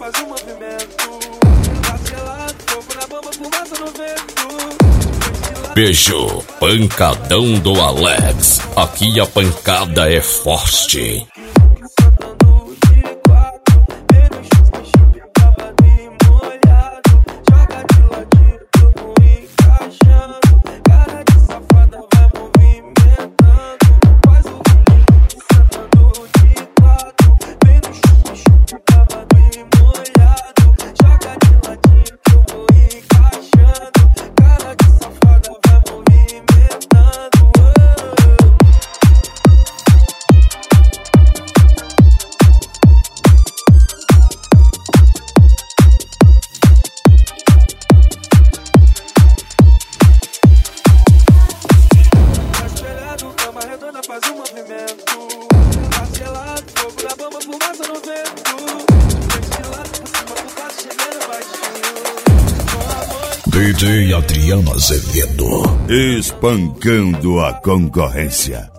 faz um movimento. Parcelado, fogo na bomba, fumaça no vento. Beijo, pancadão do Alex. Aqui a pancada é forte. Faz um movimento. Parcelado, fogo na bomba, fumaça no vento. Destilado por cima do quadro, chegando baixinho. DJ Adriano Azevedo, espancando a concorrência.